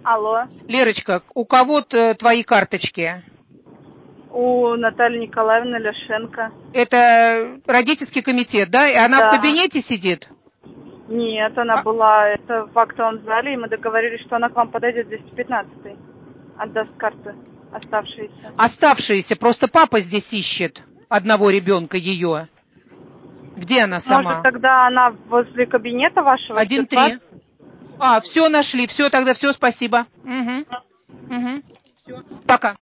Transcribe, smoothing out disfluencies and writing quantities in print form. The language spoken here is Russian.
Алло. Лерочка, у кого твои карточки? У Натальи Николаевны Ляшенко. Это родительский комитет, да? И она Да. в кабинете сидит? Нет, она была в актовом зале, и мы договорились, что она к вам подойдет 215-й. Отдаст карты оставшиеся. Оставшиеся. Просто папа здесь ищет одного ребенка ее. Где она сама? Может, тогда она возле кабинета вашего? 1-3. Все нашли. Все, тогда все, спасибо. Угу. Все. Пока.